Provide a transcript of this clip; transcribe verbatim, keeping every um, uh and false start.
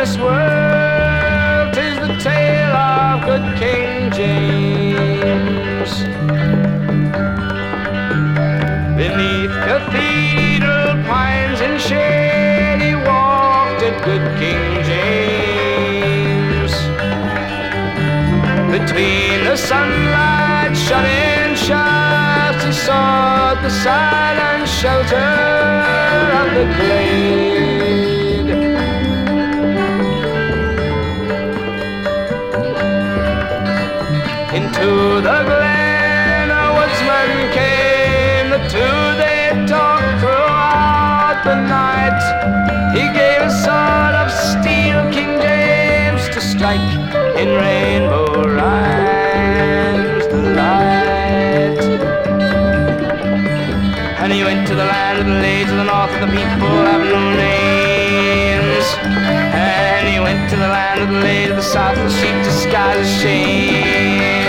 this world, 'tis the tale of good King James. Beneath cathedral pines in shade he walked at good King James. Between the sunlight shut-in shafts he sought the silent shelter of the glade. Into the glen a woodsman came, the two they talked throughout the night. He gave a sword of steel King James to strike in rainbow rhymes the light. And he went to the land of the lay to the north of the people have no names. And he went to the land of the lay to the south of the sheep to sky the shame.